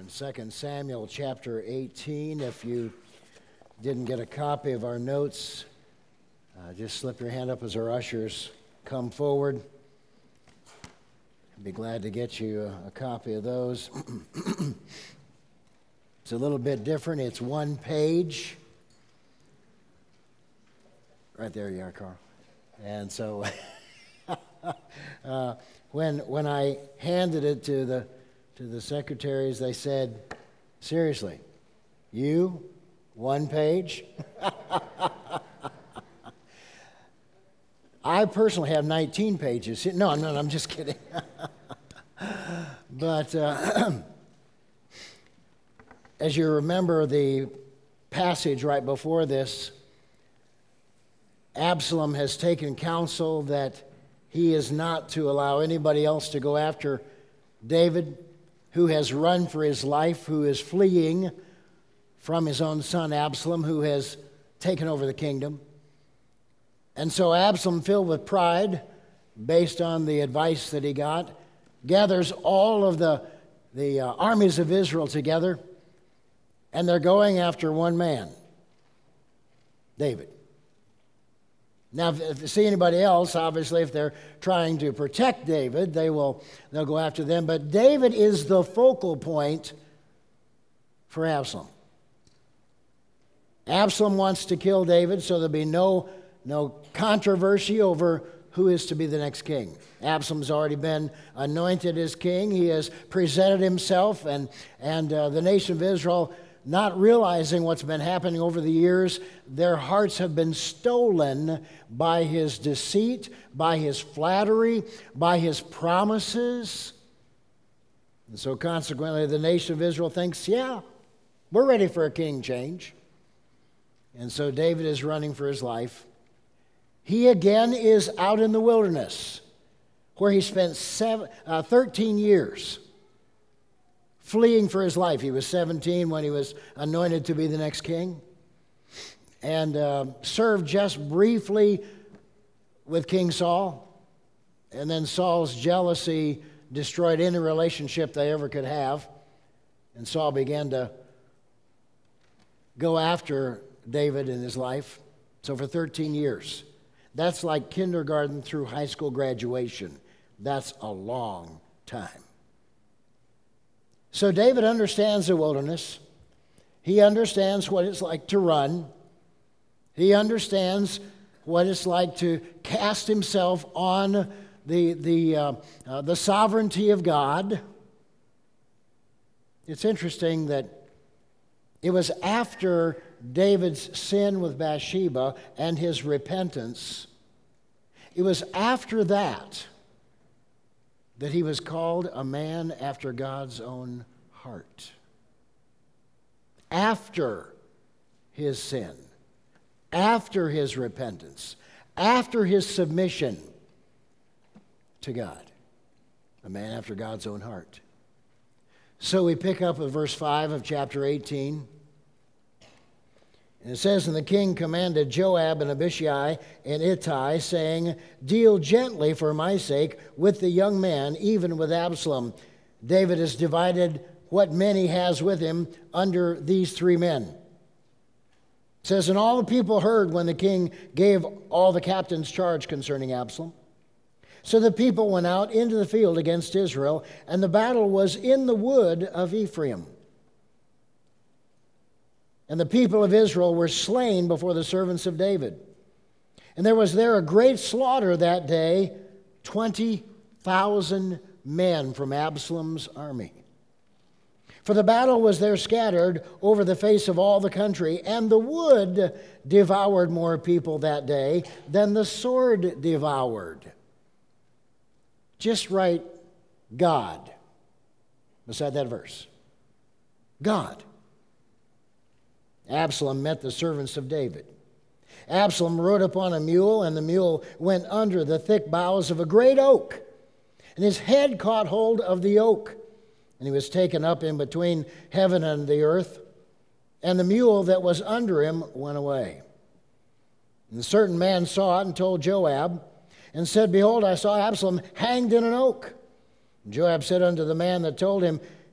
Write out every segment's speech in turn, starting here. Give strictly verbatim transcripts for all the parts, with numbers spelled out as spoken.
Second Samuel chapter eighteen. If you didn't get a copy of our notes, uh, just slip your hand up as our ushers come forward. I'd be glad to get you a, a copy of those. It's a little bit different. It's one page. Right there you are, Carl. And so uh, when when I handed it to the to the secretaries, they said, "Seriously, you, one page?" I personally have nineteen pages. No, no, no I'm just kidding. But uh, as you remember the passage right before this, Absalom has taken counsel that he is not to allow anybody else to go after David, who has run for his life, who is fleeing from his own son Absalom, who has taken over the kingdom. And so Absalom, filled with pride, based on the advice that he got, gathers all of the, the uh, armies of Israel together, and they're going after one man, David. Now, if you see anybody else, obviously, if they're trying to protect David, they will, they'll go after them. But David is the focal point for Absalom. Absalom wants to kill David, so there'll be no, no controversy over who is to be the next king. Absalom's already been anointed as king. He has presented himself, and, and uh, the nation of Israel, not realizing what's been happening over the years, their hearts have been stolen by his deceit, by his flattery, by his promises. And so consequently, the nation of Israel thinks, yeah, we're ready for a king change. And so David is running for his life. He again is out in the wilderness, where he spent seven, uh, thirteen years. Fleeing for his life. He was seventeen when he was anointed to be the next king, and uh, served just briefly with King Saul, and then Saul's jealousy destroyed any relationship they ever could have, and Saul began to go after David in his life. So for thirteen years, that's like kindergarten through high school graduation. That's a long time. So David understands the wilderness. He understands what it's like to run. He understands what it's like to cast himself on the, the, uh, uh, the sovereignty of God. It's interesting that it was after David's sin with Bathsheba and his repentance, it was after that that he was called a man after God's own heart. After his sin, after his repentance, after his submission to God, a man after God's own heart. So we pick up at verse five of chapter eighteen. And it says, "And the king commanded Joab and Abishai and Ittai, saying, Deal gently for my sake with the young man, even with Absalom. David has divided what men he has with him under these three men." It says, "And all the people heard when the king gave all the captains charge concerning Absalom. So the people went out into the field against Israel, and the battle was in the wood of Ephraim. And the people of Israel were slain before the servants of David. And there was there a great slaughter that day, twenty thousand men from Absalom's army. For the battle was there scattered over the face of all the country, and the wood devoured more people that day than the sword devoured." Just write God beside that verse. God. Absalom met the servants of David. Absalom rode upon a mule, and the mule went under the thick boughs of a great oak. And his head caught hold of the oak, and he was taken up in between heaven and the earth. And the mule that was under him went away. And a certain man saw it and told Joab, and said, Behold, I saw Absalom hanged in an oak. And Joab said unto the man that told him,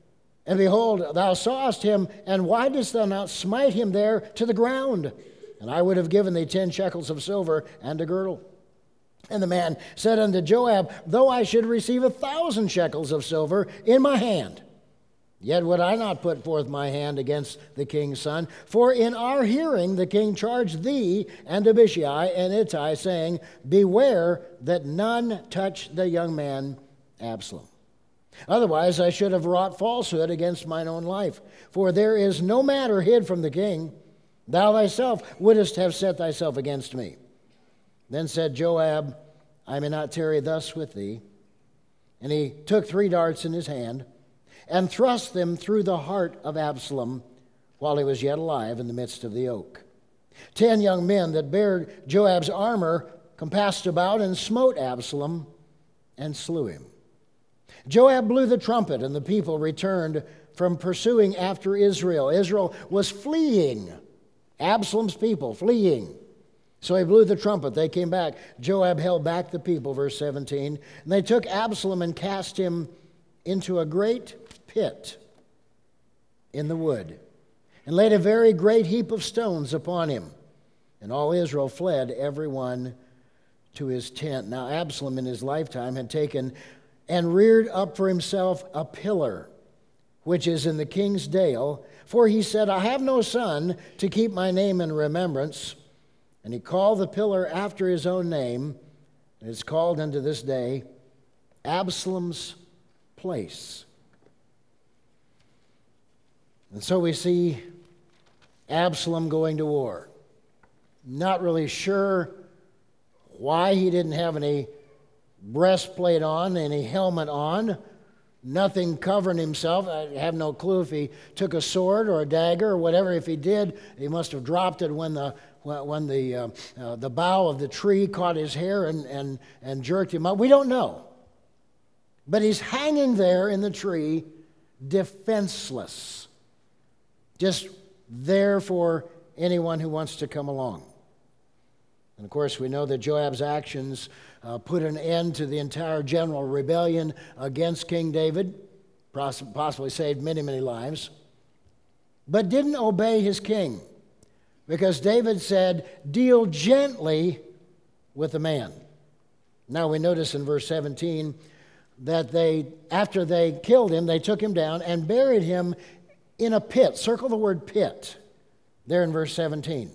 And behold, thou sawest him, and why didst thou not smite him there to the ground? And I would have given thee ten shekels of silver and a girdle. And the man said unto Joab, Though I should receive a thousand shekels of silver in my hand, yet would I not put forth my hand against the king's son. For in our hearing the king charged thee and Abishai and Ittai, saying, Beware that none touch the young man Absalom. Otherwise I should have wrought falsehood against mine own life. For there is no matter hid from the king. Thou thyself wouldest have set thyself against me. Then said Joab, I may not tarry thus with thee. And he took three darts in his hand, and thrust them through the heart of Absalom, while he was yet alive in the midst of the oak. Ten young men that bare Joab's armor compassed about, and smote Absalom, and slew him. Joab blew the trumpet, and the people returned from pursuing after Israel. Israel was fleeing. Absalom's people fleeing. So he blew the trumpet. They came back. Joab held back the people, verse seventeen. And they took Absalom and cast him into a great pit in the wood, and laid a very great heap of stones upon him. And all Israel fled, every one to his tent. Now Absalom in his lifetime had taken and reared up for himself a pillar, which is in the king's dale. For he said, I have no son to keep my name in remembrance. And he called the pillar after his own name, and it's called unto this day Absalom's place. And so we see Absalom going to war. Not really sure why he didn't have any breastplate on, any helmet on, nothing covering himself. I have no clue if he took a sword or a dagger or whatever. If he did, he must have dropped it when the when the uh, uh, the bough of the tree caught his hair and, and, and jerked him up. We don't know. But he's hanging there in the tree, defenseless, just there for anyone who wants to come along. And of course, we know that Joab's actions uh, put an end to the entire general rebellion against King David, possibly saved many, many lives, but didn't obey his king, because David said, deal gently with the man. Now we notice in verse seventeen that they, after they killed him, they took him down and buried him in a pit. Circle the word pit there in verse seventeen.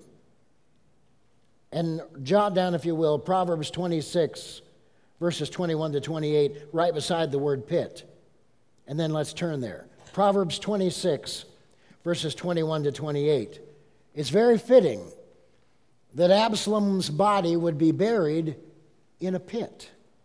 And jot down, if you will, Proverbs twenty-six, verses twenty-one to twenty-eight, right beside the word pit. And then let's turn there. Proverbs twenty-six, verses twenty-one to twenty-eight. It's very fitting that Absalom's body would be buried in a pit.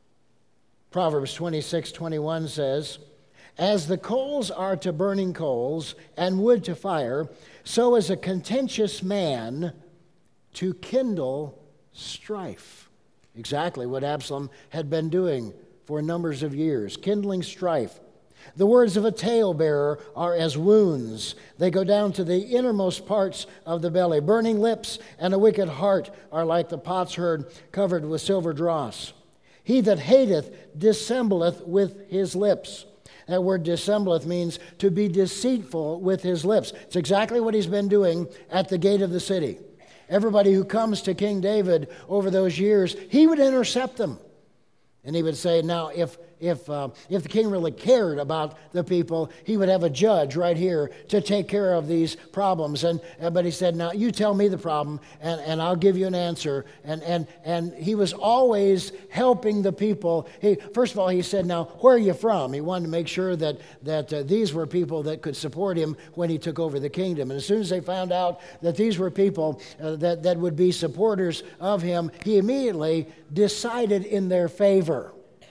Proverbs twenty-six, twenty-one says, As the coals are to burning coals, and wood to fire, so is a contentious man to kindle strife. Exactly what Absalom had been doing for numbers of years, kindling strife. The words of a talebearer are as wounds. They go down to the innermost parts of the belly. Burning lips and a wicked heart are like the potsherd covered with silver dross. He that hateth dissembleth with his lips. That word dissembleth means to be deceitful with his lips. It's exactly what he's been doing at the gate of the city. Everybody who comes to King David over those years, he would intercept them. And he would say, now, if if uh, if the king really cared about the people, he would have a judge right here to take care of these problems. And uh, but he said, now, you tell me the problem, and, and I'll give you an answer. And and and he was always helping the people. He first of all, he said, now, where are you from? He wanted to make sure that that uh, these were people that could support him when he took over the kingdom. And as soon as they found out that these were people uh, that that would be supporters of him, he immediately decided in their favor.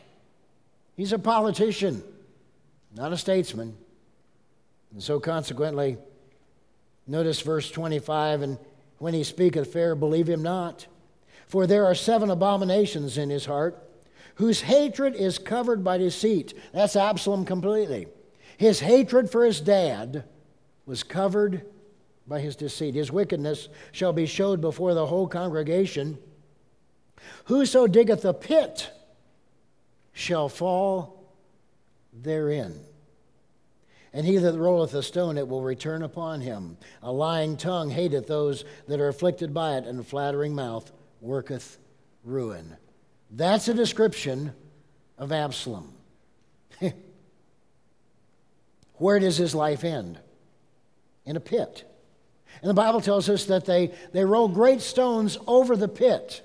He's a politician, not a statesman. And so consequently, notice verse twenty-five, and when he speaketh fair, believe him not. For there are seven abominations in his heart, whose hatred is covered by deceit. That's Absalom completely. His hatred for his dad was covered by his deceit. His wickedness shall be showed before the whole congregation. Whoso diggeth a pit shall fall therein. And he that rolleth a stone, it will return upon him. A lying tongue hateth those that are afflicted by it, and a flattering mouth worketh ruin. That's a description of Absalom. Where does his life end? In a pit. And the Bible tells us that they, they rolled great stones over the pit.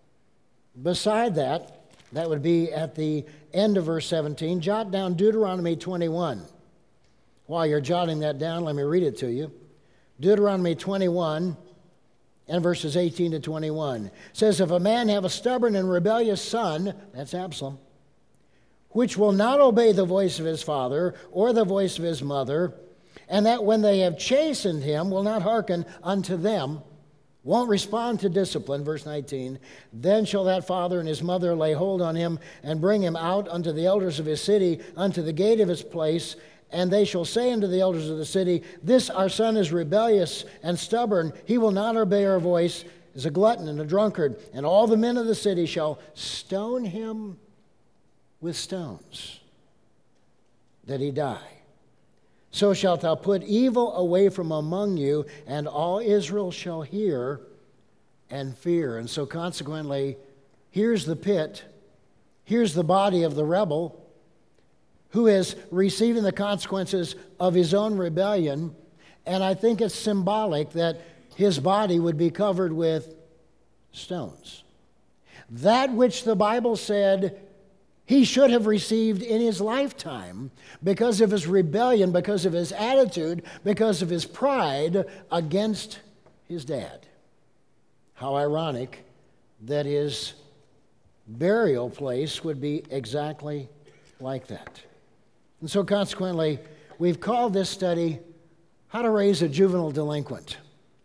Beside that, that would be at the end of verse seventeen, jot down Deuteronomy twenty-one. While you're jotting that down, let me read it to you. Deuteronomy twenty-one and verses eighteen to twenty-one says, if a man have a stubborn and rebellious son, that's Absalom, which will not obey the voice of his father or the voice of his mother, and that when they have chastened him will not hearken unto them, won't respond to discipline, verse nineteen, then shall that father and his mother lay hold on him and bring him out unto the elders of his city, unto the gate of his place, and they shall say unto the elders of the city, this our son is rebellious and stubborn, he will not obey our voice, is a glutton and a drunkard, and all the men of the city shall stone him with stones, that he die. So shalt thou put evil away from among you, and all Israel shall hear and fear. And so consequently, here's the pit, here's the body of the rebel who is receiving the consequences of his own rebellion, and I think it's symbolic that his body would be covered with stones. That which the Bible said he should have received in his lifetime because of his rebellion, because of his attitude, because of his pride against his dad. How ironic that his burial place would be exactly like that. And so consequently, we've called this study, How to Raise a Juvenile Delinquent.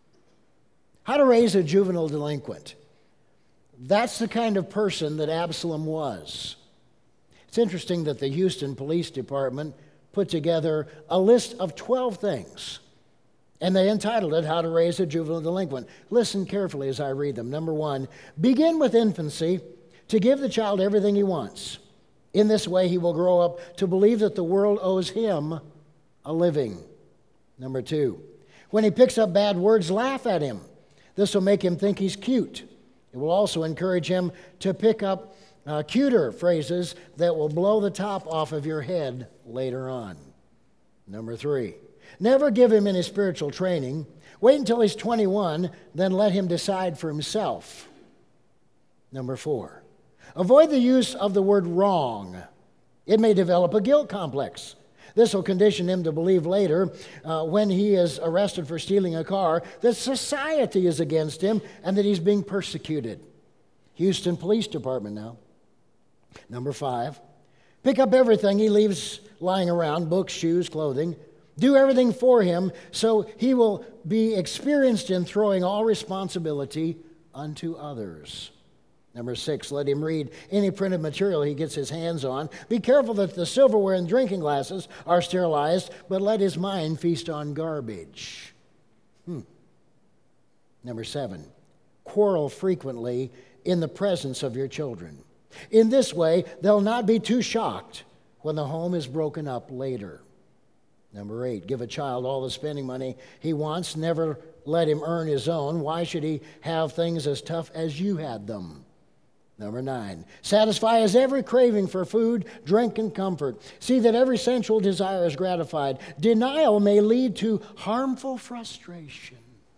How to raise a juvenile delinquent. That's the kind of person that Absalom was. It's interesting that the Houston Police Department put together a list of twelve things, and they entitled it, How to Raise a Juvenile Delinquent. Listen carefully as I read them. Number one, begin with infancy to give the child everything he wants. In this way, he will grow up to believe that the world owes him a living. Number two, when he picks up bad words, laugh at him. This will make him think he's cute. It will also encourage him to pick up Uh, cuter phrases that will blow the top off of your head later on. Number three, never give him any spiritual training. Wait until he's twenty-one, then let him decide for himself. Number four, avoid the use of the word wrong. It may develop a guilt complex. This will condition him to believe later, uh, when he is arrested for stealing a car, that society is against him and that he's being persecuted. Houston Police Department now. Number five, pick up everything he leaves lying around, books, shoes, clothing. Do everything for him so he will be experienced in throwing all responsibility unto others. Number six, let him read any printed material he gets his hands on. Be careful that the silverware and drinking glasses are sterilized, but let his mind feast on garbage. Hmm. Number seven, quarrel frequently in the presence of your children. In this way, they'll not be too shocked when the home is broken up later. Number eight, give a child all the spending money he wants. Never let him earn his own. Why should he have things as tough as you had them? Number nine, satisfy his every craving for food, drink, and comfort. See that every sensual desire is gratified. Denial may lead to harmful frustration.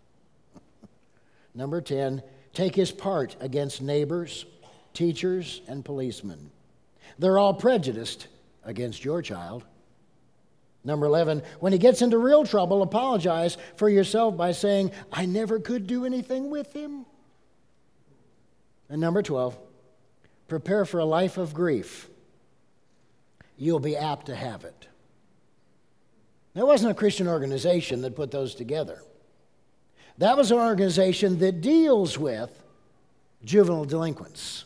Number ten, take his part against neighbors, teachers, and policemen. They're all prejudiced against your child. Number eleven, when he gets into real trouble, apologize for yourself by saying, I never could do anything with him. And number twelve, prepare for a life of grief. You'll be apt to have it. That wasn't a Christian organization that put those together. That was an organization that deals with juvenile delinquents.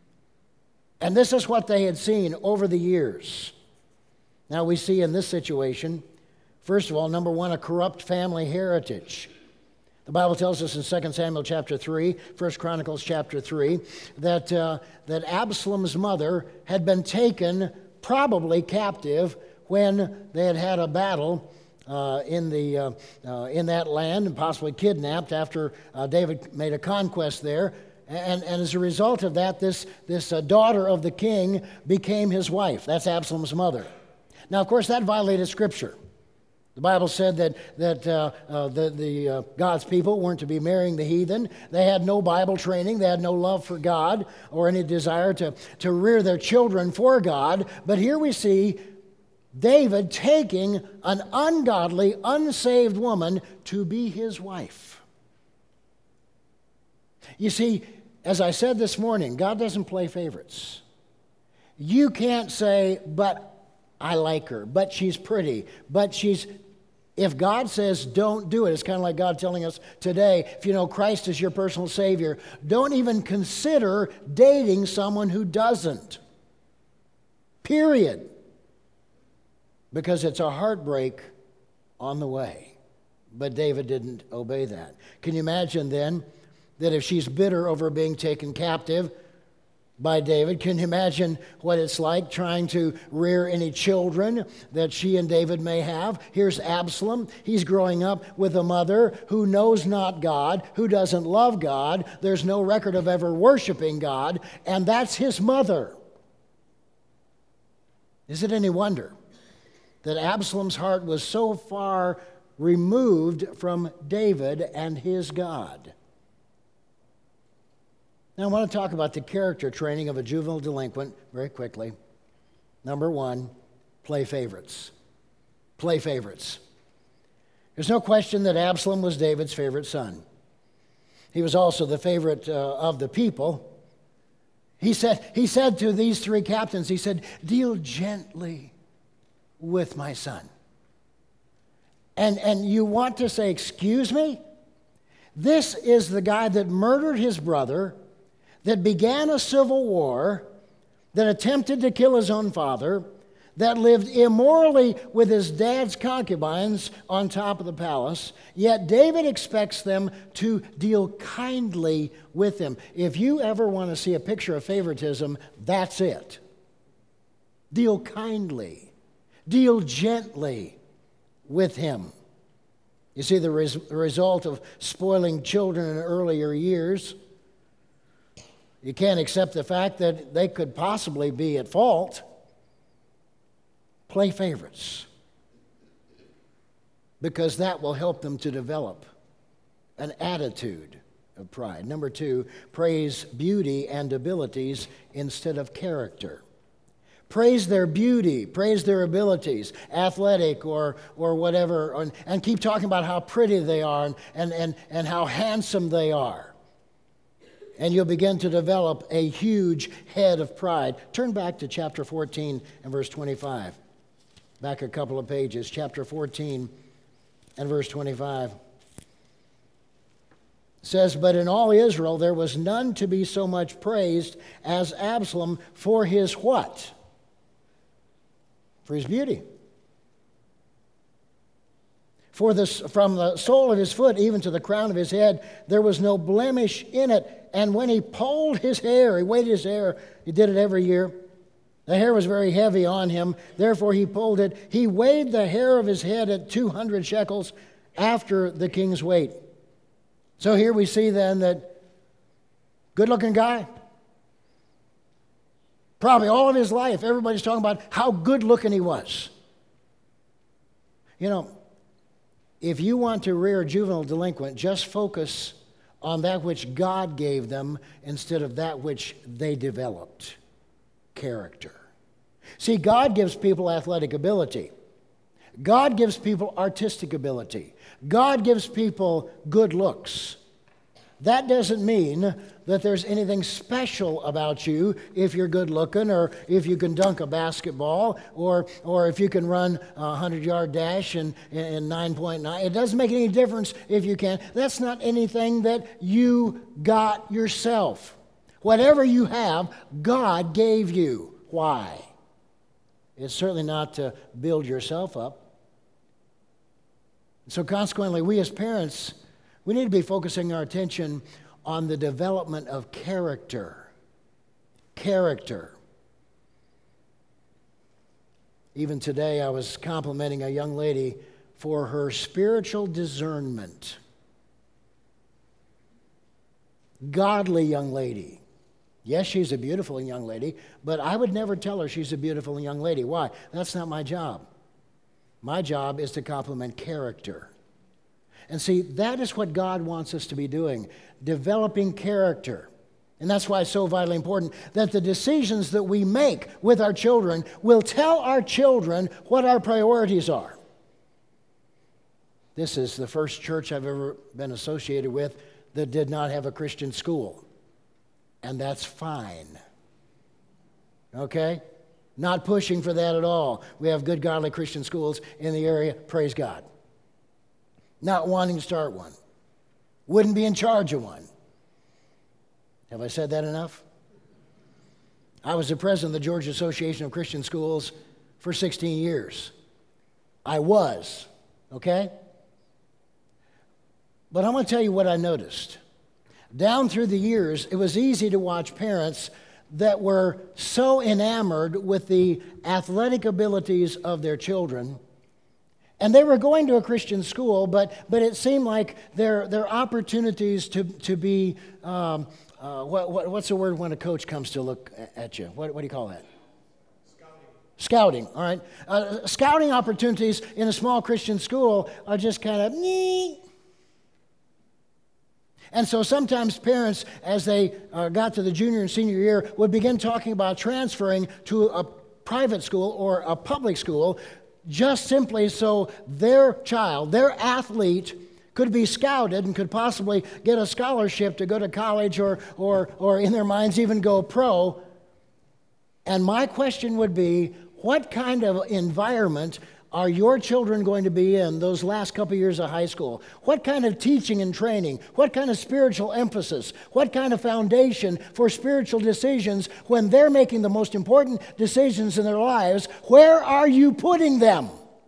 And this is what they had seen over the years. Now we see in this situation, first of all, number one, a corrupt family heritage. The Bible tells us in Second Samuel chapter three, First Chronicles chapter three, that, uh, that Absalom's mother had been taken probably captive when they had had a battle uh, in, the, uh, uh, in that land and possibly kidnapped after uh, David made a conquest there. And, and as a result of that, this, this uh, daughter of the king became his wife. That's Absalom's mother. Now, of course, that violated Scripture. The Bible said that, that uh, uh, the, the uh, God's people weren't to be marrying the heathen. They had no Bible training. They had no love for God or any desire to, to rear their children for God. But here we see David taking an ungodly, unsaved woman to be his wife. You see, as I said this morning, God doesn't play favorites. You can't say, but I like her, but she's pretty, but she's... If God says don't do it, it's kind of like God telling us today, if you know Christ is your personal Savior, don't even consider dating someone who doesn't. Period. Because it's a heartbreak on the way. But David didn't obey that. Can you imagine then that if she's bitter over being taken captive by David, can you imagine what it's like trying to rear any children that she and David may have? Here's Absalom. He's growing up with a mother who knows not God, who doesn't love God. There's no record of ever worshiping God, and that's his mother. Is it any wonder that Absalom's heart was so far removed from David and his God? Now, I want to talk about the character training of a juvenile delinquent very quickly. Number one, play favorites. Play favorites. There's no question that Absalom was David's favorite son. He was also the favorite uh, of the people. He said, he said to these three captains, he said, deal gently with my son. And, and you want to say, excuse me? This is the guy that murdered his brother, that began a civil war, that attempted to kill his own father, that lived immorally with his dad's concubines on top of the palace, yet David expects them to deal kindly with him. If you ever want to see a picture of favoritism, that's it. Deal kindly. Deal gently with him. You see, the res- result of spoiling children in earlier years, you can't accept the fact that they could possibly be at fault. Play favorites, because that will help them to develop an attitude of pride. Number two, praise beauty and abilities instead of character. Praise their beauty, praise their abilities, athletic or, or whatever, and, and keep talking about how pretty they are and, and, and, and how handsome they are. And you'll begin to develop a huge head of pride. Turn back to chapter fourteen and verse twenty-five. Back a couple of pages, chapter fourteen and verse twenty-five. It says, but in all Israel there was none to be so much praised as Absalom for his what? For his beauty. For this, from the sole of his foot even to the crown of his head, there was no blemish in it. And when he polled his hair, he weighed his hair, he did it every year. The hair was very heavy on him, therefore he polled it. He weighed the hair of his head at two hundred shekels after the king's weight. So here we see then that good-looking guy. Probably all of his life, everybody's talking about how good-looking he was. You know, if you want to rear a juvenile delinquent, just focus on that which God gave them instead of that which they developed. Character. See, God gives people athletic ability. God gives people artistic ability. God gives people good looks. That doesn't mean that there's anything special about you if you're good looking, or if you can dunk a basketball, or or if you can run a hundred-yard dash in, in nine point nine. It doesn't make any difference if you can. That's not anything that you got yourself. Whatever you have, God gave you. Why? It's certainly not to build yourself up. So consequently, we as parents, we need to be focusing our attention on the development of character. Character. Even today, I was complimenting a young lady for her spiritual discernment. Godly young lady. Yes, she's a beautiful young lady, but I would never tell her she's a beautiful young lady. Why? That's not my job. My job is to compliment character. And see, that is what God wants us to be doing, developing character. And that's why it's so vitally important that the decisions that we make with our children will tell our children what our priorities are. This is the first church I've ever been associated with that did not have a Christian school. And that's fine. Okay? Not pushing for that at all. We have good, godly Christian schools in the area. Praise God. Not wanting to start one. Wouldn't be in charge of one. Have I said that enough? I was the president of the Georgia Association of Christian Schools for sixteen years. I was, okay? But I'm going to tell you what I noticed. Down through the years, it was easy to watch parents that were so enamored with the athletic abilities of their children, and they were going to a Christian school, but, but it seemed like their, their opportunities to, to be, um, uh, what, what, what's the word when a coach comes to look at you? What, what do you call that? Scouting, all right. Uh, scouting opportunities in a small Christian school are just kind of neat. And so sometimes parents, as they uh, got to the junior and senior year, would begin talking about transferring to a private school or a public school just simply so their child, their athlete, could be scouted and could possibly get a scholarship to go to college or, or, or in their minds even go pro. And my question would be, what kind of environment are your children going to be in those last couple years of high school? What kind of teaching and training? What kind of spiritual emphasis? What kind of foundation for spiritual decisions when they're making the most important decisions in their lives? Where are you putting them?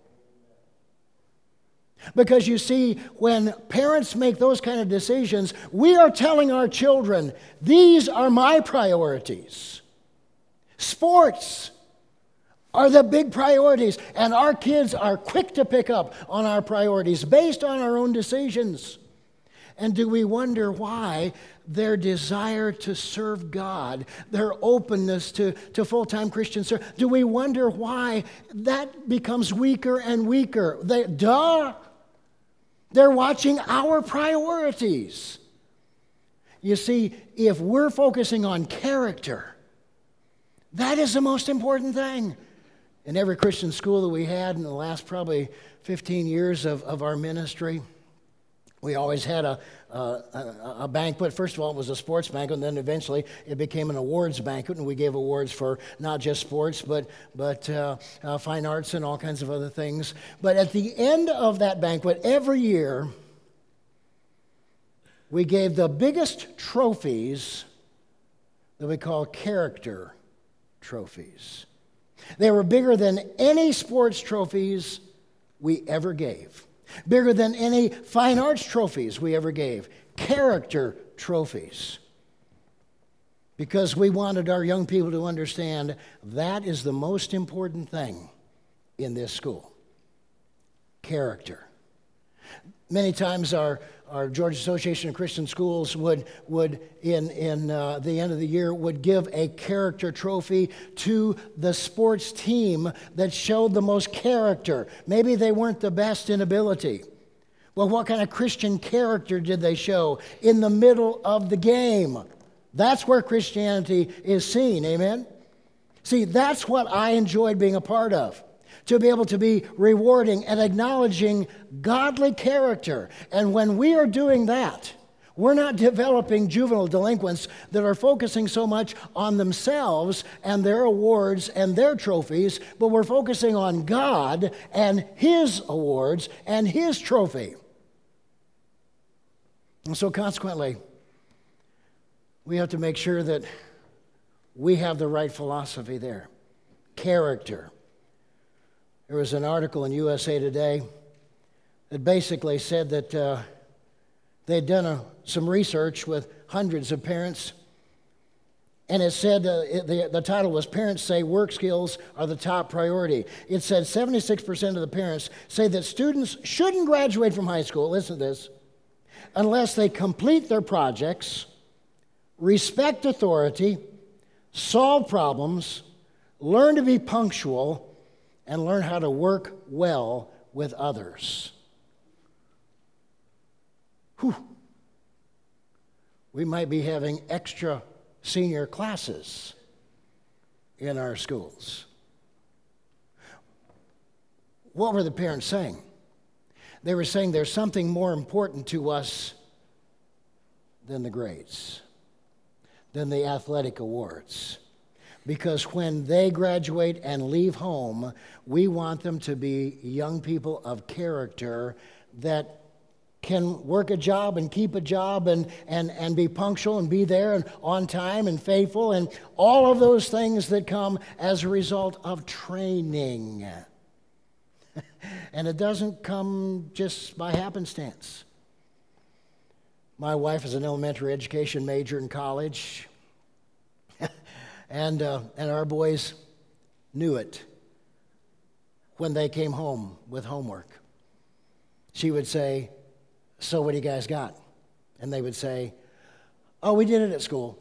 Because you see, when parents make those kind of decisions, we are telling our children, these are my priorities. Sports are the big priorities, and our kids are quick to pick up on our priorities based on our own decisions. And do we wonder why their desire to serve God, their openness to, to full-time Christian service, do we wonder why that becomes weaker and weaker? They, duh! They're watching our priorities. You see, if we're focusing on character, that is the most important thing. In every Christian school that we had in the last probably fifteen years of, of our ministry, we always had a, a, a banquet. First of all, it was a sports banquet, and then eventually it became an awards banquet, and we gave awards for not just sports, but, but uh, uh, fine arts and all kinds of other things. But at the end of that banquet, every year, we gave the biggest trophies that we call character trophies. They were bigger than any sports trophies we ever gave. Bigger than any fine arts trophies we ever gave. Character trophies. Because we wanted our young people to understand that is the most important thing in this school. Character. Many times our, our Georgia Association of Christian Schools would, would in, in uh, the end of the year, would give a character trophy to the sports team that showed the most character. Maybe they weren't the best in ability. Well, what kind of Christian character did they show in the middle of the game? That's where Christianity is seen, amen? See, that's what I enjoyed being a part of. To be able to be rewarding and acknowledging godly character. And when we are doing that, we're not developing juvenile delinquents that are focusing so much on themselves and their awards and their trophies, but we're focusing on God and His awards and His trophy. And so consequently, we have to make sure that we have the right philosophy there. Character. There was an article in U S A Today that basically said that uh, they'd done a, some research with hundreds of parents, And it said, uh, it, the, the title was Parents Say Work Skills Are the Top Priority. It said seventy-six percent of the parents say that students shouldn't graduate from high school, listen to this, unless they complete their projects, respect authority, solve problems, learn to be punctual, and learn how to work well with others. Whew. We might be having extra senior classes in our schools. What were the parents saying? They were saying there's something more important to us than the grades, than the athletic awards. Because when they graduate and leave home, we want them to be young people of character that can work a job and keep a job and, and, and be punctual and be there and on time and faithful and all of those things that come as a result of training. And it doesn't come just by happenstance. My wife is an elementary education major in college. And, uh, and our boys knew it when they came home with homework. She would say, "So what do you guys got?" And they would say, "Oh, we did it at school."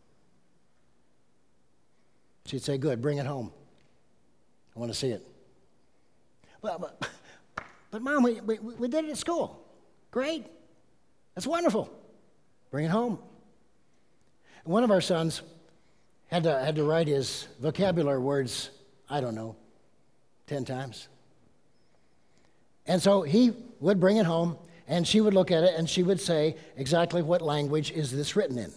She'd say, "Good, bring it home. I want to see it." Well, but, but Mom, we, we, we did it at school. Great. That's wonderful. Bring it home. And one of our sons Had to, had to write his vocabulary words, I don't know, ten times. And so he would bring it home, and she would look at it, and she would say, exactly what language is this written in?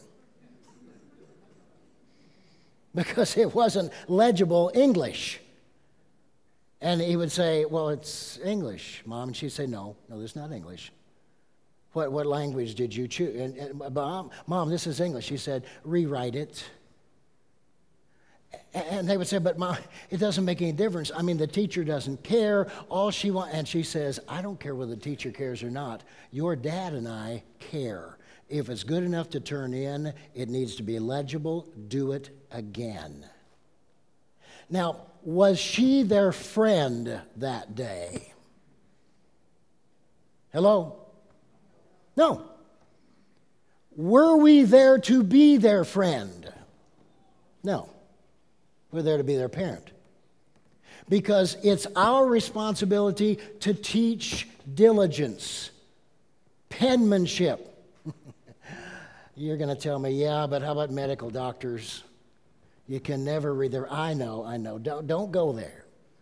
Because it wasn't legible English. And he would say, well, it's English, Mom. And she'd say, no, no, this is not English. What, what language did you choose? And, and, Mom, Mom, this is English. She said, rewrite it. And they would say, but Mom, it doesn't make any difference. I mean, the teacher doesn't care. All she wants, and she says, I don't care whether the teacher cares or not. Your dad and I care. If it's good enough to turn in, it needs to be legible. Do it again. Now, was she their friend that day? Hello? No. Were we there to be their friend? No. We're there to be their parent. Because it's our responsibility to teach diligence, penmanship. You're going to tell me, yeah, but how about medical doctors? You can never read their, I know, I know, don't, don't go there.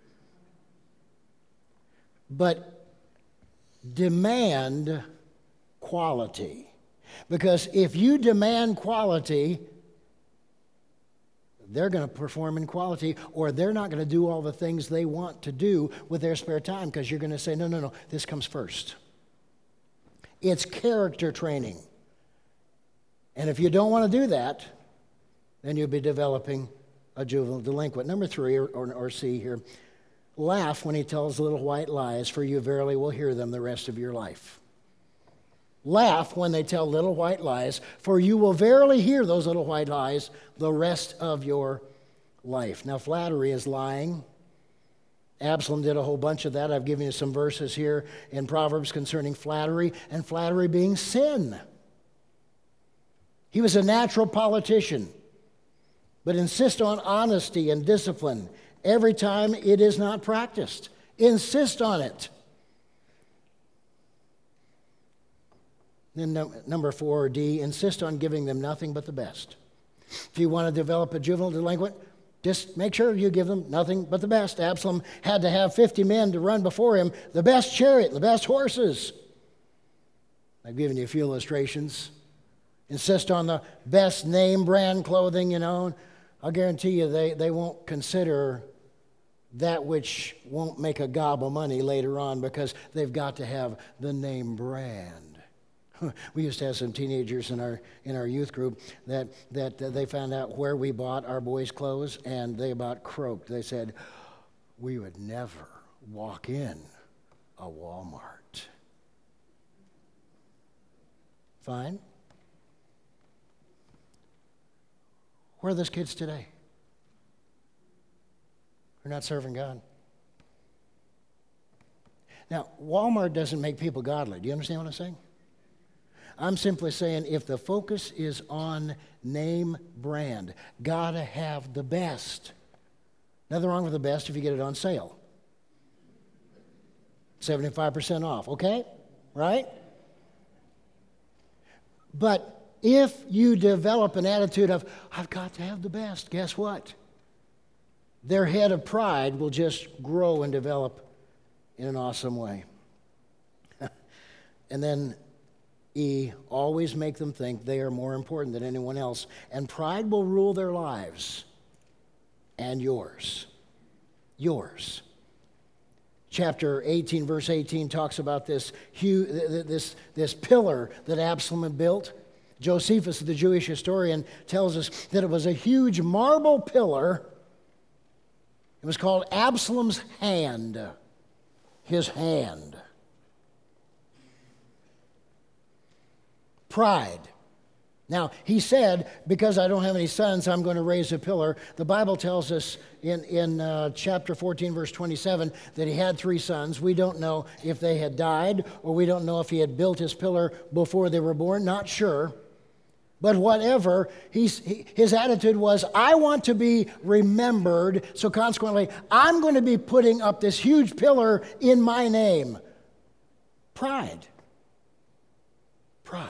But demand quality. Because if you demand quality, they're going to perform in quality, or they're not going to do all the things they want to do with their spare time, because you're going to say, no, no, no, this comes first. It's character training. And if you don't want to do that, then you'll be developing a juvenile delinquent. Number three, or, or, or C here, laugh when he tells little white lies, for you verily will hear them the rest of your life. Laugh when they tell little white lies, for you will verily hear those little white lies the rest of your life. Now, flattery is lying. Absalom did a whole bunch of that. I've given you some verses here in Proverbs concerning flattery, and flattery being sin. He was a natural politician, but insist on honesty and discipline every time it is not practiced. Insist on it. Then no, number four, D, insist on giving them nothing but the best. If you want to develop a juvenile delinquent, just make sure you give them nothing but the best. Absalom had to have fifty men to run before him, the best chariot, the best horses. I've given you a few illustrations. Insist on the best name brand clothing, you know. I'll guarantee you they, they won't consider that which won't make a gob of money later on, because they've got to have the name brand. We used to have some teenagers in our in our youth group that, that uh, they found out where we bought our boys' clothes, and they about croaked. They said, we would never walk in a Walmart. Fine. Where are those kids today? They're not serving God. Now, Walmart doesn't make people godly. Do you understand what I'm saying? I'm simply saying if the focus is on name brand, gotta have the best. Nothing wrong with the best if you get it on sale. seventy-five percent off, okay? Right? But if you develop an attitude of, I've got to have the best, guess what? Their head of pride will just grow and develop in an awesome way. And then E, always make them think they are more important than anyone else. And pride will rule their lives and yours. Yours. Chapter eighteen, verse eighteen talks about this, huge, this, this pillar that Absalom had built. Josephus, the Jewish historian, tells us that it was a huge marble pillar. It was called Absalom's hand. His hand. Pride. Now, he said, because I don't have any sons, I'm going to raise a pillar. The Bible tells us in, in uh, chapter fourteen, verse twenty-seven, that he had three sons. We don't know if they had died, or we don't know if he had built his pillar before they were born. Not sure. But whatever, he's, he, his attitude was, I want to be remembered, so consequently, I'm going to be putting up this huge pillar in my name. Pride. Pride.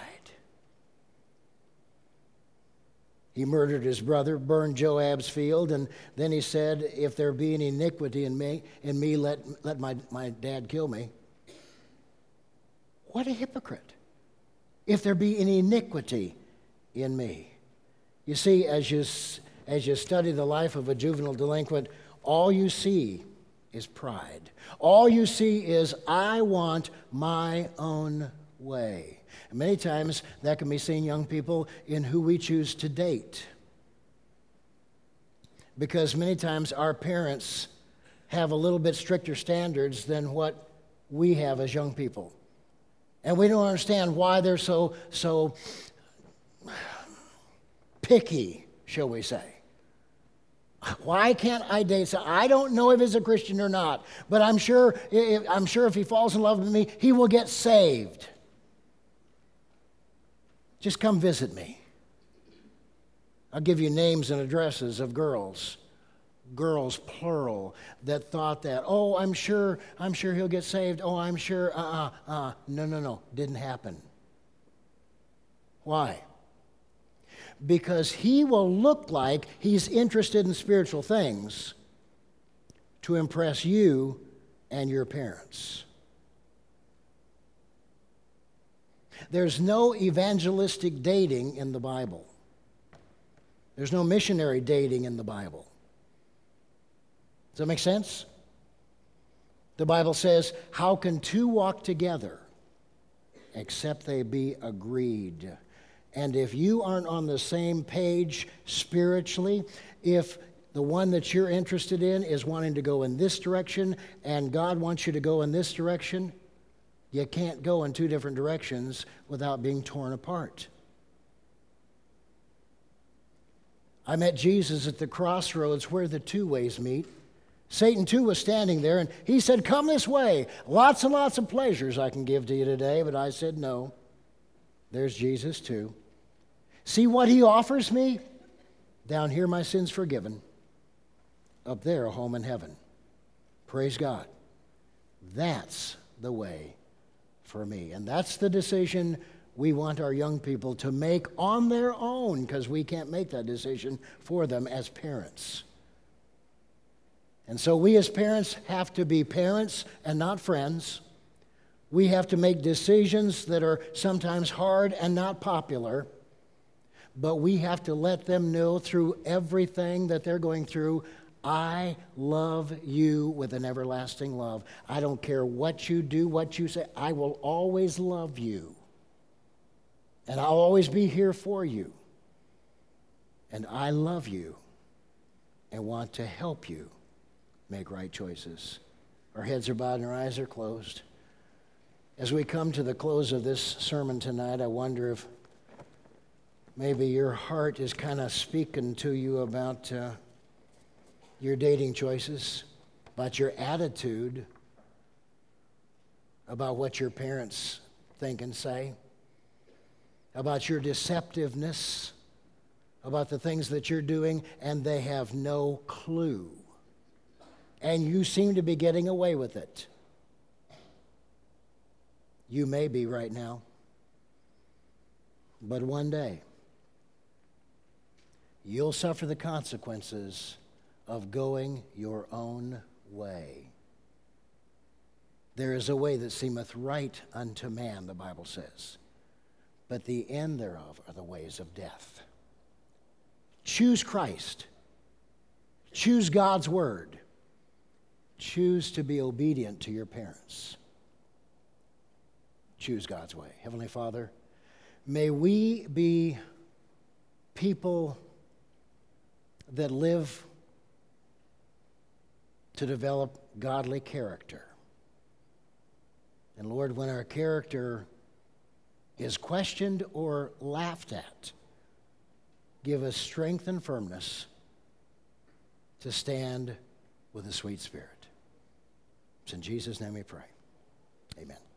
He murdered his brother, burned Joab's field, and then he said, if there be any iniquity in me, in me let, let my, my dad kill me. What a hypocrite. If there be any iniquity in me. You see, as you, as you study the life of a juvenile delinquent, all you see is pride. All you see is, I want my own way. And many times that can be seen, young people, in who we choose to date. Because many times our parents have a little bit stricter standards than what we have as young people. And we don't understand why they're so, so picky, shall we say. Why can't I date? So I don't know if he's a Christian or not, but I'm sure, I'm sure if he falls in love with me, he will get saved. Just come visit me. I'll give you names and addresses of girls, girls plural, that thought that, oh, I'm sure, I'm sure he'll get saved. Oh, I'm sure, uh-uh, uh, no, no, no, didn't happen. Why? Because he will look like he's interested in spiritual things to impress you and your parents. There's no evangelistic dating in the Bible. There's no missionary dating in the Bible. Does that make sense? The Bible says, how can two walk together except they be agreed? And if you aren't on the same page spiritually, if the one that you're interested in is wanting to go in this direction and God wants you to go in this direction, you can't go in two different directions without being torn apart. I met Jesus at the crossroads where the two ways meet. Satan too was standing there, and he said, come this way. Lots and lots of pleasures I can give to you today. But I said, no. There's Jesus too. See what he offers me? Down here my sins forgiven. Up there a home in heaven. Praise God. That's the way for me. And that's the decision we want our young people to make on their own, because we can't make that decision for them as parents. And so we as parents have to be parents and not friends. We have to make decisions that are sometimes hard and not popular, but we have to let them know through everything that they're going through, I love you with an everlasting love. I don't care what you do, what you say, I will always love you. And I'll always be here for you. And I love you and want to help you make right choices. Our heads are bowed and our eyes are closed. As we come to the close of this sermon tonight, I wonder if Maybe your heart is kind of speaking to you about uh, your dating choices, about your attitude, about what your parents think and say, about your deceptiveness, about the things that you're doing, and they have no clue. And you seem to be getting away with it. You may be right now. But one day, you'll suffer the consequences of going your own way. There is a way that seemeth right unto man, the Bible says, but the end thereof are the ways of death. Choose Christ. Choose God's word. Choose to be obedient to your parents. Choose God's way. Heavenly Father, may we be people that live to develop godly character. And Lord, when our character is questioned or laughed at, give us strength and firmness to stand with a sweet spirit. It's in Jesus' name we pray. Amen.